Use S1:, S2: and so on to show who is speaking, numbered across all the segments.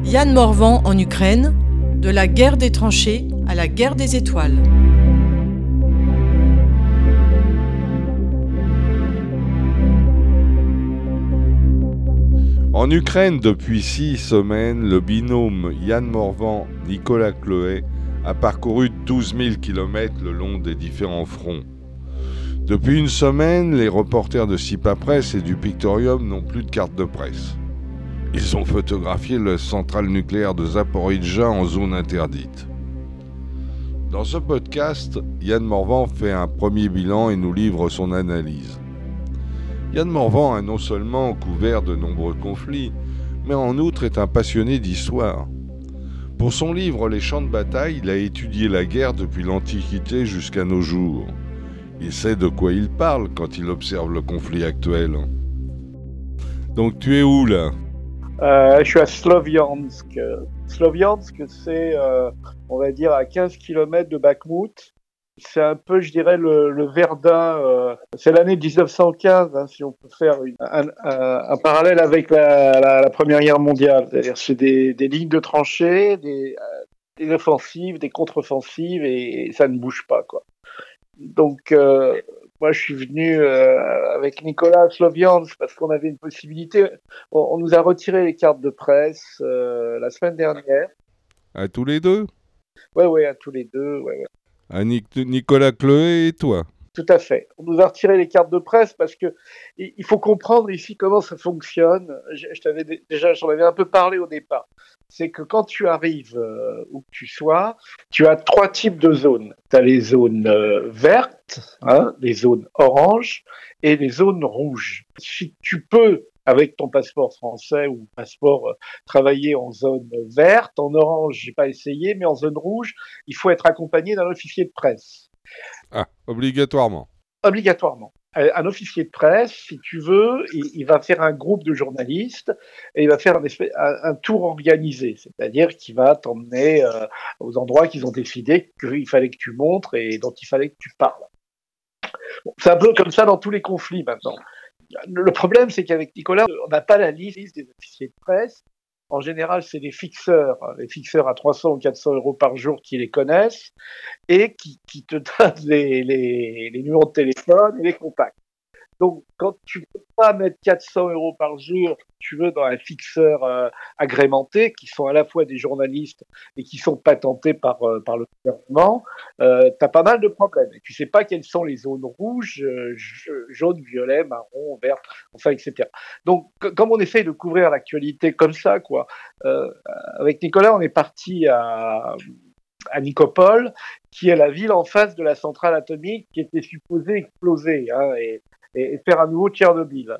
S1: Yann Morvan en Ukraine, de la guerre des tranchées à la guerre des étoiles.
S2: En Ukraine, depuis 6 semaines, le binôme Yann Morvan-Nicolas Cloet a parcouru 12 000 km le long des différents fronts. Depuis une semaine, les reporters de SIPA Presse et du Pictorium n'ont plus de carte de presse. Ils ont photographié la centrale nucléaire de Zaporijjia en zone interdite. Dans ce podcast, Yann Morvan fait un premier bilan et nous livre son analyse. Yann Morvan a non seulement couvert de nombreux conflits, mais en outre est un passionné d'histoire. Pour son livre Les champs de bataille, il a étudié la guerre depuis l'Antiquité jusqu'à nos jours. Il sait de quoi il parle quand il observe le conflit actuel. Donc tu es où là ?
S3: Je suis à Sloviansk. Sloviansk, c'est, on va dire, à 15 km de Bakhmout. C'est un peu, je dirais, le Verdun. C'est l'année 1915, hein, si on peut faire un parallèle avec la Première Guerre mondiale. C'est-à-dire, c'est des lignes de tranchées, des offensives, des contre-offensives, et ça ne bouge pas, quoi. Donc, moi, je suis venu avec Nicolas à Sloviansk parce qu'on avait une possibilité. On nous a retiré les cartes de presse la semaine dernière.
S2: À tous les deux ?
S3: Ouais, à tous les deux. Ouais.
S2: À Nicolas Cloet et toi ?
S3: Tout à fait. On nous a retiré les cartes de presse parce que il faut comprendre ici comment ça fonctionne. J'en avais un peu parlé au départ. C'est que quand tu arrives où que tu sois, tu as 3 types de zones. Tu as les zones vertes, les zones oranges et les zones rouges. Si tu peux, avec ton passeport français ou passeport, travailler en zone verte, en orange, j'ai pas essayé, mais en zone rouge, il faut être accompagné d'un officier de presse.
S2: Ah, obligatoirement.
S3: Obligatoirement. Un officier de presse, si tu veux, il va faire un groupe de journalistes et il va faire un tour organisé, c'est-à-dire qu'il va t'emmener aux endroits qu'ils ont décidé qu'il fallait que tu montres et dont il fallait que tu parles. Bon, c'est un peu comme ça dans tous les conflits maintenant. Le problème, c'est qu'avec Nicolas, on n'a pas la liste des officiers de presse. En général, c'est les fixeurs à 300 ou 400 euros par jour qui les connaissent et qui te donnent les numéros de téléphone et les contacts. Donc, quand tu peux pas mettre 400 euros par jour, tu veux, dans un fixeur agrémenté, qui sont à la fois des journalistes et qui sont patentés par le gouvernement, t'as pas mal de problèmes. Et tu sais pas quelles sont les zones rouges, jaunes, violets, marron, vertes, enfin, etc. Donc, comme on essaye de couvrir l'actualité comme ça, quoi, avec Nicolas, on est parti à Nikopol, qui est la ville en face de la centrale atomique qui était supposée exploser, et faire un nouveau Tchernobyl.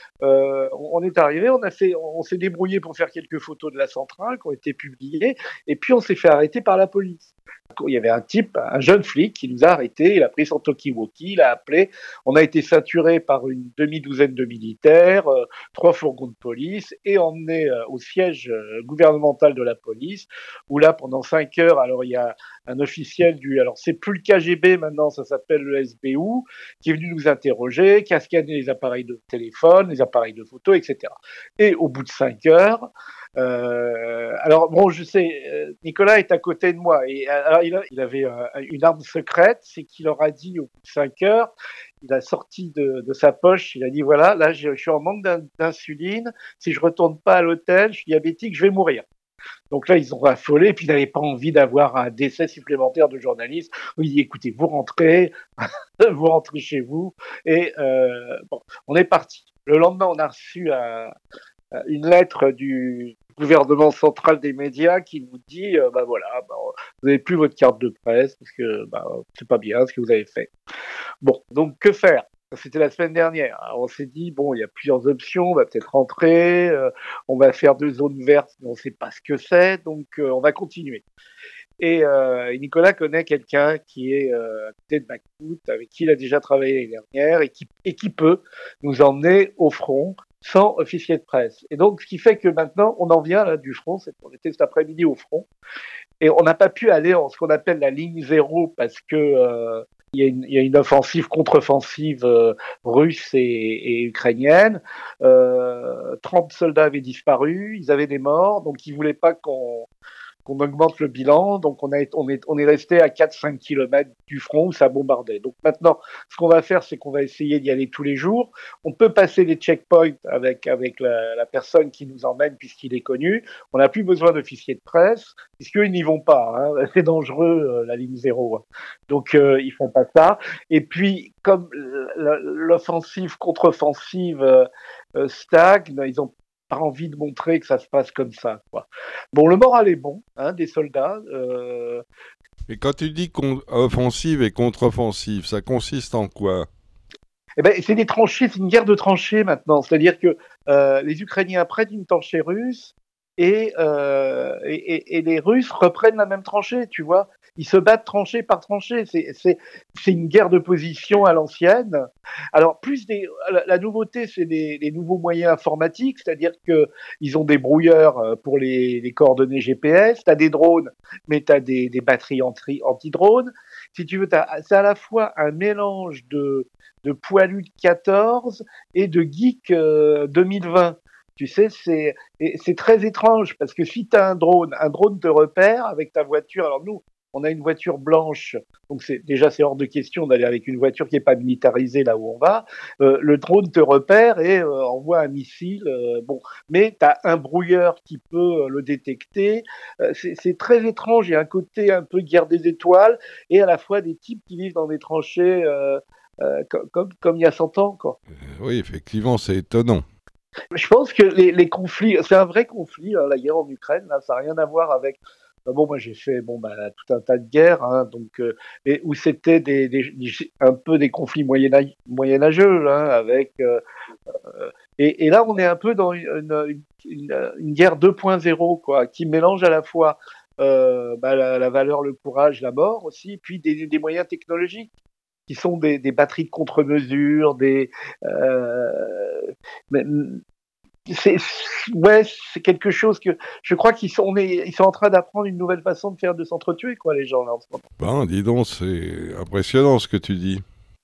S3: On est arrivé, on s'est débrouillé pour faire quelques photos de la centrale qui ont été publiées, et puis on s'est fait arrêter par la police. Il y avait un jeune flic qui nous a arrêtés, il a pris son talkie-walkie, il a appelé, on a été ceinturés par une demi-douzaine de militaires, 3 fourgons de police, et emmenés au siège gouvernemental de la police, où là, pendant 5 heures, alors il y a un officiel alors c'est plus le KGB maintenant, ça s'appelle le SBU, qui est venu nous interroger, qui a scanné les appareils de téléphone, les appareils de photo, etc. Et au bout de 5 heures, alors bon, je sais, Nicolas est à côté de moi, et alors il avait une arme secrète, c'est qu'il leur a dit au bout de 5 heures, il a sorti de sa poche, il a dit voilà, là je suis en manque d'insuline, si je retourne pas à l'hôtel, je suis diabétique, je vais mourir. Donc là, ils ont affolé, puis ils n'avaient pas envie d'avoir un décès supplémentaire de journalistes. Oui, écoutez, vous rentrez chez vous, et bon, on est parti. Le lendemain, on a reçu une lettre du gouvernement central des médias qui nous dit vous n'avez plus votre carte de presse parce que c'est pas bien ce que vous avez fait. Bon, donc que faire ? C'était la semaine dernière. Alors, on s'est dit, bon, il y a plusieurs options, on va peut-être rentrer, on va faire 2 zones vertes, mais on ne sait pas ce que c'est, donc on va continuer. Et Nicolas connaît quelqu'un qui est à côté de Bakhmout, avec qui il a déjà travaillé l'année dernière, et qui peut nous emmener au front sans officier de presse. Et donc, ce qui fait que maintenant, on en vient là du front, on était cet après-midi au front, et on n'a pas pu aller en ce qu'on appelle la ligne 0 parce que il y a une offensive contre-offensive russe et ukrainienne. 30 soldats avaient disparu, ils avaient des morts, donc ils voulaient pas qu'on augmente le bilan. Donc on est resté à 4-5 kilomètres du front où ça bombardait. Donc maintenant, ce qu'on va faire, c'est qu'on va essayer d'y aller tous les jours. On peut passer des checkpoints avec la personne qui nous emmène puisqu'il est connu. On n'a plus besoin d'officiers de presse puisqu'ils n'y vont pas. Hein. C'est dangereux, la ligne 0. Donc ils font pas ça. Et puis, comme l'offensive contre-offensive stagne, ils ont pas envie de montrer que ça se passe comme ça, quoi. Bon, le moral est bon, hein, des soldats.
S2: Et quand tu dis offensive et contre-offensive, ça consiste en quoi?
S3: Eh ben, c'est des tranchées, c'est une guerre de tranchées maintenant. C'est-à-dire que les Ukrainiens prennent une tranchée russe et les Russes reprennent la même tranchée, tu vois. Ils se battent tranchée par tranchée. C'est une guerre de position à l'ancienne. Alors, la nouveauté, c'est les nouveaux moyens informatiques, c'est-à-dire que ils ont des brouilleurs pour les coordonnées GPS, tu as des drones, mais tu as des batteries anti-drones. Si tu veux, c'est à la fois un mélange de poilus de 14 et de geek 2020. Tu sais, c'est très étrange parce que si tu as un drone te repère avec ta voiture. Alors nous, on a une voiture blanche, donc c'est hors de question d'aller avec une voiture qui est pas militarisée là où on va. Le drone te repère et envoie un missile. Bon, mais tu as un brouilleur qui peut le détecter. C'est très étrange. Il y a un côté un peu guerre des étoiles et à la fois des types qui vivent dans des tranchées comme il y a 100 ans, quoi.
S2: Oui, effectivement, c'est étonnant.
S3: Je pense que les conflits, c'est un vrai conflit, hein, la guerre en Ukraine, là, ça n'a rien à voir avec. Bon, moi j'ai fait tout un tas de guerres, hein, donc et où c'était un peu des conflits moyenâgeux, hein, avec et là on est un peu dans une guerre 2.0 quoi, qui mélange à la fois la valeur, le courage, la mort aussi, puis des moyens technologiques qui sont des batteries de contre-mesure, mais, c'est ouais, c'est quelque chose que je crois ils sont en train d'apprendre une nouvelle façon de s'entretuer quoi, les gens là en ce moment.
S2: Ben, dis donc, c'est impressionnant ce que tu dis.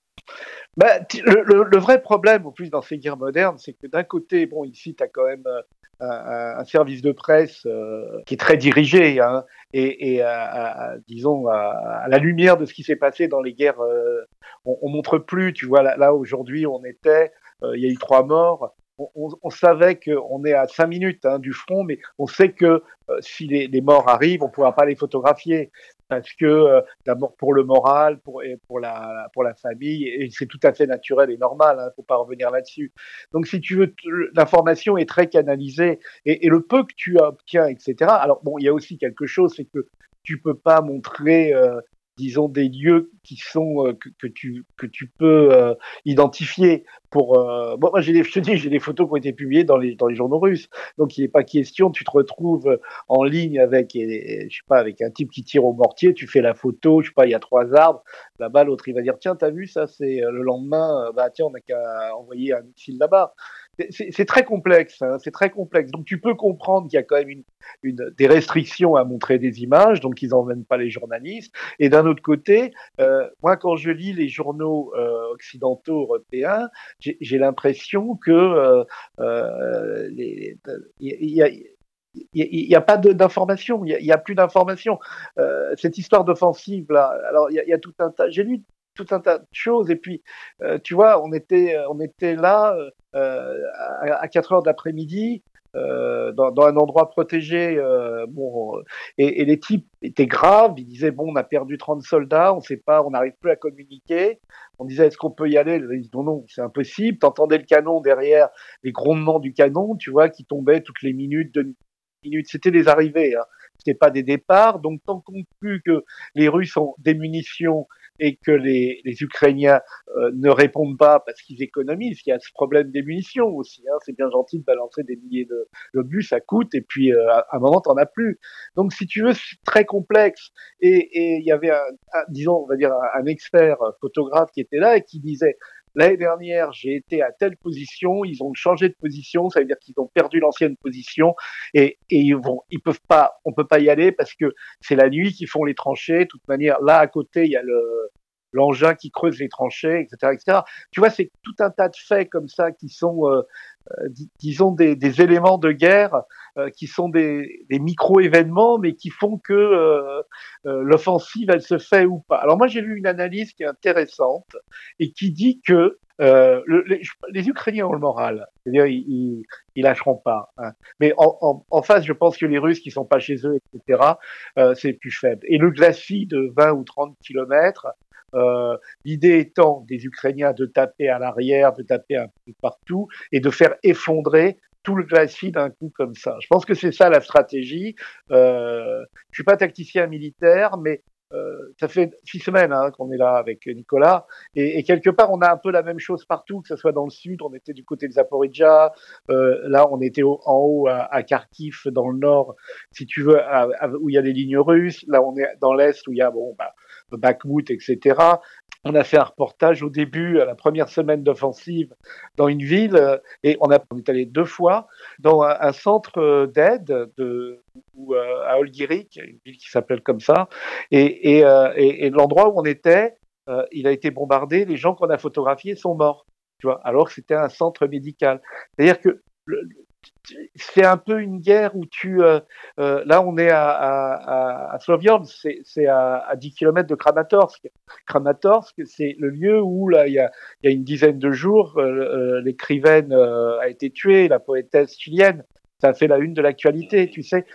S3: Le vrai problème, au plus dans ces guerres modernes, c'est que d'un côté, bon, ici, tu as quand même un service de presse qui est très dirigé, hein, disons, à la lumière de ce qui s'est passé dans les guerres, on montre plus, tu vois, là aujourd'hui, il y a eu 3 morts. On savait qu'on est à 5 minutes hein, du front, mais on sait que si les morts arrivent, on ne pourra pas les photographier parce que d'abord pour le moral, pour la famille, et c'est tout à fait naturel et normal, il ne faut pas revenir là-dessus. Donc si tu veux, l'information est très canalisée, et le peu que tu obtiens, etc. Alors bon, il y a aussi quelque chose, c'est que tu peux pas montrer disons des lieux qui sont que tu peux identifier pour bon moi je te dis j'ai des photos qui ont été publiées dans les journaux russes, donc il n'est pas question, tu te retrouves en ligne avec je sais pas, avec un type qui tire au mortier, tu fais la photo, je sais pas, il y a 3 arbres là-bas, l'autre il va dire tiens t'as vu ça, c'est le lendemain bah tiens on n'a qu'à envoyer un missile là-bas. C'est très complexe, hein, c'est très complexe. Donc tu peux comprendre qu'il y a quand même des restrictions à montrer des images, donc ils n'emmènent pas les journalistes. Et d'un autre côté, moi quand je lis les journaux occidentaux européens, j'ai l'impression que il y a pas d'information, il y a plus d'information. Cette histoire d'offensive là, alors il y a tout un tas. J'ai lu tout un tas de choses et puis tu vois on était là à 4 heures d'après-midi dans un endroit protégé et les types étaient graves, ils disaient bon on a perdu 30 soldats, on sait pas, on n'arrive plus à communiquer, on disait est-ce qu'on peut y aller, ils disaient non c'est impossible, t'entendais le canon derrière, les grondements du canon tu vois qui tombaient toutes les minutes, 2 minutes, c'était des arrivées hein. C'était pas des départs, donc tant qu'on plus que les Russes ont des munitions et que les Ukrainiens ne répondent pas parce qu'ils économisent, il y a ce problème des munitions aussi. Hein, c'est bien gentil de balancer des milliers d'obus, ça coûte, et puis à un moment, t'en as plus. Donc, si tu veux, c'est très complexe. Et il y avait, disons, on va dire, un expert photographe qui était là et qui disait l'année dernière, j'ai été à telle position, ils ont changé de position, ça veut dire qu'ils ont perdu l'ancienne position et ils peuvent pas, on peut pas y aller parce que c'est la nuit qu'ils font les tranchées. De toute manière, là à côté, il y a l'engin qui creuse les tranchées, etc., etc. Tu vois, c'est tout un tas de faits comme ça qui sont, disons, des éléments de guerre qui sont des micro-événements, mais qui font que l'offensive, elle se fait ou pas. Alors moi, j'ai lu une analyse qui est intéressante et qui dit que les Ukrainiens ont le moral, c'est-à-dire ils lâcheront pas. Hein. Mais en face, je pense que les Russes qui sont pas chez eux, etc., c'est plus faible. Et le glacis de 20 ou 30 kilomètres, l'idée étant des Ukrainiens de taper à l'arrière, de taper un peu partout et de faire effondrer tout le glacis d'un coup comme ça. Je pense que c'est ça la stratégie. Je suis pas tacticien militaire, mais ça fait 6 semaines qu'on est là avec Nicolas, et quelque part on a un peu la même chose partout, que ce soit dans le sud, on était du côté de Zaporizhzhia, là on était en haut à Kharkiv, dans le nord, si tu veux, où il y a les lignes russes, là on est dans l'est où il y a Bakhmut, etc. On a fait un reportage au début, à la première semaine d'offensive, dans une ville, et on est allé 2 fois dans un centre d'aide à Olgirik, une ville qui s'appelle comme ça, et l'endroit où on était, il a été bombardé, les gens qu'on a photographiés sont morts, tu vois, alors que c'était un centre médical. C'est-à-dire que c'est un peu une guerre où là on est à Sloviansk, c'est à 10 km de Kramatorsk. Kramatorsk, c'est le lieu où là il y a une dizaine de jours l'écrivaine a été tuée, la poétesse chilienne. Ça a fait la une de l'actualité, tu sais.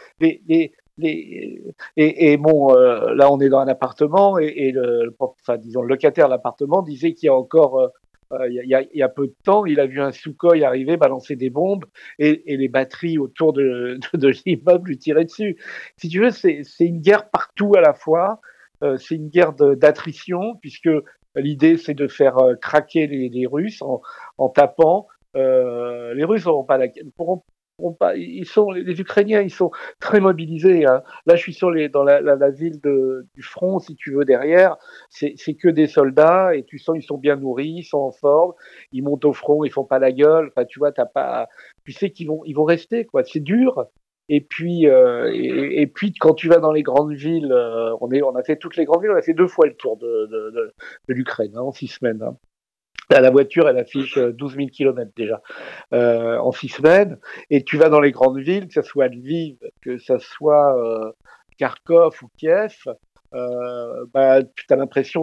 S3: Bon, là on est dans un appartement et disons le locataire de l'appartement disait qu'il y a encore il y a peu de temps, il a vu un Sukhoi arriver, balancer des bombes et les batteries autour de l'immeuble lui tiraient dessus. Si tu veux, c'est une guerre partout à la fois. C'est une guerre d'attrition, puisque l'idée c'est de faire craquer les Russes en tapant. Les Russes pourront pas, les Ukrainiens, ils sont très mobilisés. Hein. Là, je suis dans la ville du front, si tu veux, derrière. C'est que des soldats et tu sens, ils sont bien nourris, ils sont en forme, ils montent au front, ils font pas la gueule. Enfin, tu vois, tu sais ils vont rester, quoi. C'est dur. Et puis, quand tu vas dans les grandes villes, on a fait toutes les grandes villes, on a fait 2 fois le tour de l'Ukraine en 6 semaines. Hein. La voiture, elle affiche 12 000 kilomètres déjà en 6 semaines. Et tu vas dans les grandes villes, que ce soit Lviv, que ce soit Kharkov ou Kiev, tu as l'impression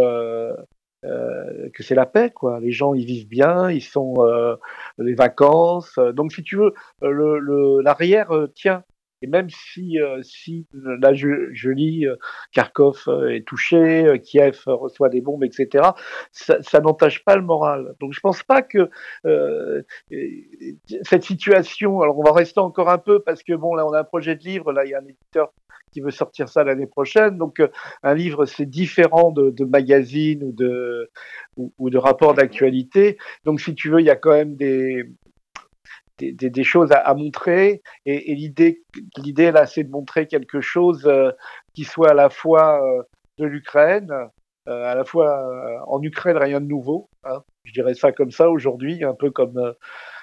S3: que c'est la paix, quoi. Les gens, ils vivent bien, ils sont les vacances. Donc, si tu veux, l'arrière tient. Et même si là, je lis, Kharkov est touché, Kiev reçoit des bombes, etc., ça n'entache pas le moral. Donc, je pense pas que cette situation. Alors, on va rester encore un peu parce que bon, là, on a un projet de livre. Là, il y a un éditeur qui veut sortir ça l'année prochaine. Donc, un livre, c'est différent de magazine ou de rapport d'actualité. Donc, si tu veux, il y a quand même des choses à montrer. Et l'idée là, c'est de montrer quelque chose qui soit à la fois de l'Ukraine, à la fois en Ukraine, rien de nouveau. Hein. Je dirais ça comme ça aujourd'hui, un peu comme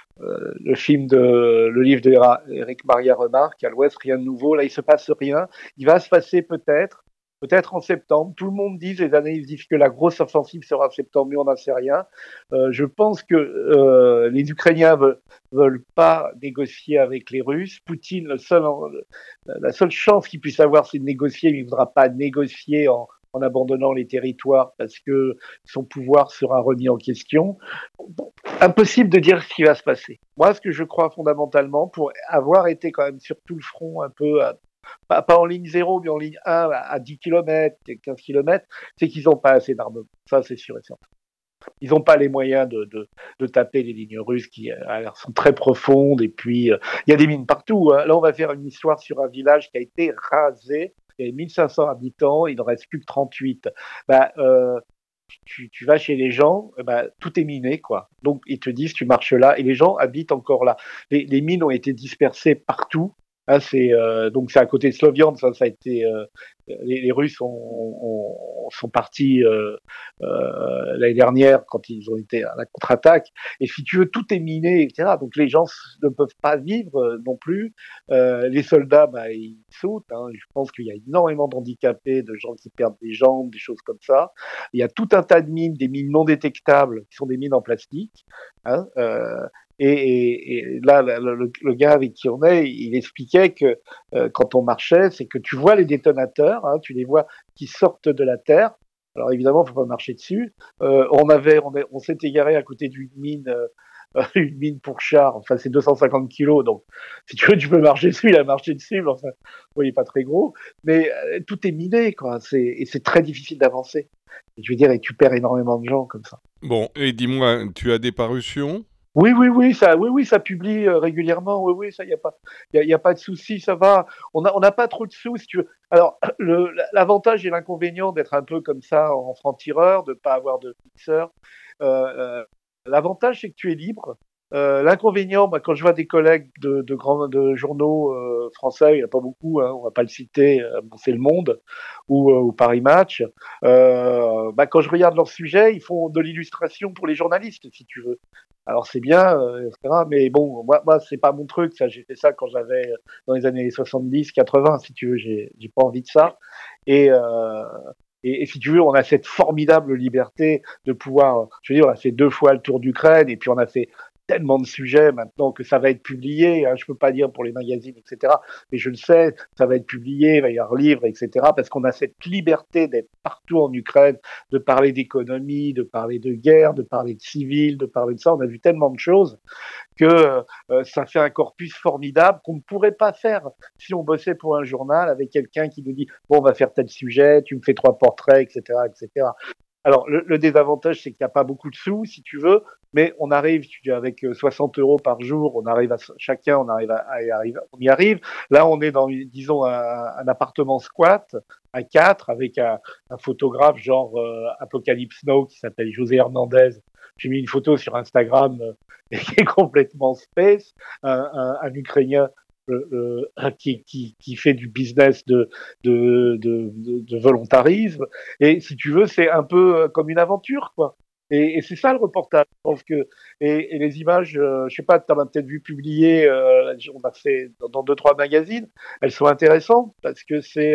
S3: le livre d'Éric Maria Remarque, à l'Ouest, rien de nouveau. Là, il se passe rien. Il va se passer peut-être en septembre. Tout le monde dit, les analystes disent que la grosse offensive sera en septembre, mais on n'en sait rien. Je pense que les Ukrainiens veulent pas négocier avec les Russes. Poutine, la seule chance qu'il puisse avoir, c'est de négocier, mais il ne voudra pas négocier en abandonnant les territoires parce que son pouvoir sera remis en question. Impossible de dire ce qui va se passer. Moi, ce que je crois fondamentalement, pour avoir été quand même sur tout le front un peu, pas en ligne 0, mais en ligne 1, à 10 km, 15 km, c'est qu'ils n'ont pas assez d'armement. Ça, c'est sûr et certain. Ils n'ont pas les moyens de taper les lignes russes qui sont très profondes, et puis il y a des mines partout. Hein. Là, on va faire une histoire sur un village qui a été rasé. Il y avait 1500 habitants, il n'en reste plus que 38. Tu vas chez les gens, tout est miné, quoi. Donc, ils te disent, tu marches là, et les gens habitent encore là. Les mines ont été dispersées partout. Hein, donc, c'est à côté de Sloviansk, ça a été les Russes sont partis l'année dernière quand ils ont été à la contre-attaque. Et si tu veux, tout est miné, etc. Donc les gens ne peuvent pas vivre non plus. Les soldats, ils sautent. Je pense qu'il y a énormément d'handicapés, de gens qui perdent des jambes, des choses comme ça. Il y a tout un tas de mines, des mines non détectables, qui sont des mines en plastique. Et là, le gars avec qui on est, il expliquait que quand on marchait, c'est que tu vois les détonateurs, tu les vois qui sortent de la terre. Alors évidemment, faut pas marcher dessus. On s'est égaré à côté d'une mine, une mine pour char. Enfin, c'est 250 kilos, donc si tu veux, tu peux marcher dessus. Il a marché dessus, mais enfin, il est pas très gros. Mais tout est miné, quoi. Et c'est très difficile d'avancer. Et je veux dire, et tu perds énormément de gens comme ça.
S2: Bon, et dis-moi, tu as des parutions ?
S3: Oui, ça publie régulièrement. Oui, ça, y a pas de souci, ça va. On n'a pas trop de sous, si tu veux. Alors, l'avantage et l'inconvénient d'être un peu comme ça en franc-tireur, de pas avoir de fixeur. L'avantage, c'est que tu es libre. L'inconvénient, quand je vois des collègues de journaux français, il n'y en a pas beaucoup, on va pas le citer, c'est Le Monde ou Paris Match. Quand je regarde leurs sujets, ils font de l'illustration pour les journalistes, si tu veux. Alors c'est bien, etc. Mais bon, moi c'est pas mon truc. Ça, j'ai fait ça quand j'avais dans les années 70, 80, si tu veux. J'ai pas envie de ça. Et si tu veux, on a cette formidable liberté de pouvoir. Je veux dire, on a fait 2 fois le tour d'Ukraine et puis on a fait tellement de sujets maintenant que ça va être publié. Je peux pas dire pour les magazines, etc. Mais je le sais, ça va être publié, il va y avoir livre, etc. Parce qu'on a cette liberté d'être partout en Ukraine, de parler d'économie, de parler de guerre, de parler de civil, de parler de ça. On a vu tellement de choses que ça fait un corpus formidable qu'on ne pourrait pas faire si on bossait pour un journal avec quelqu'un qui nous dit bon, on va faire tel sujet, tu me fais 3 portraits, etc., etc. Alors, le désavantage, c'est qu'il n'y a pas beaucoup de sous, si tu veux, mais on arrive, avec 60 € par jour, on arrive on y arrive. Là, on est dans, disons, un appartement squat, à 4, avec un photographe genre Apocalypse Now, qui s'appelle José Hernandez. J'ai mis une photo sur Instagram qui est complètement space, un Ukrainien qui fait du business de volontarisme. Et si tu veux, c'est un peu comme une aventure, quoi. Et c'est ça le reportage. Je pense que et les images, je sais pas, tu as peut-être vu publier, on a fait dans 2-3 magazines. Elles sont intéressantes parce que c'est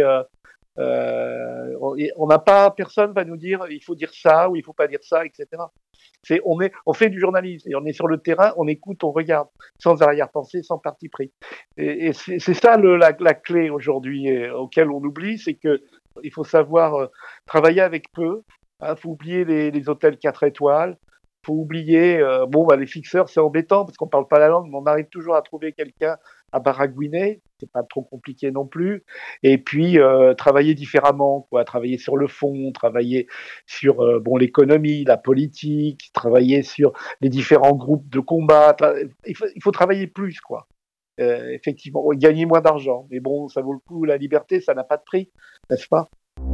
S3: on n'a pas, personne va nous dire il faut dire ça ou il faut pas dire ça, etc. On fait du journalisme et on est sur le terrain, on écoute, on regarde, sans arrière-pensée, sans parti pris. Et c'est ça la clé aujourd'hui auquel on oublie, c'est que il faut savoir travailler avec peu. Faut oublier les hôtels 4 étoiles. Faut oublier, les fixeurs, c'est embêtant parce qu'on parle pas la langue, mais on arrive toujours à trouver quelqu'un à baragouiner. C'est pas trop compliqué non plus. Et puis travailler différemment, quoi. Travailler sur le fond, travailler sur l'économie, la politique, travailler sur les différents groupes de combat. Il faut travailler plus, quoi. Effectivement, gagner moins d'argent, mais bon, ça vaut le coup. La liberté, ça n'a pas de prix, n'est-ce pas?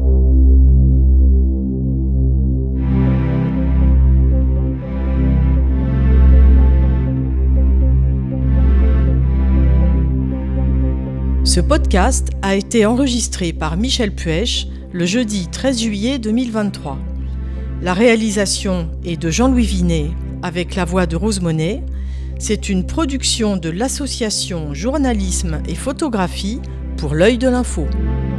S1: Ce podcast a été enregistré par Michel Puech le jeudi 13 juillet 2023. La réalisation est de Jean-Louis Vinet avec la voix de Rose Monet. C'est une production de l'association Journalisme et Photographie pour l'Œil de l'Info.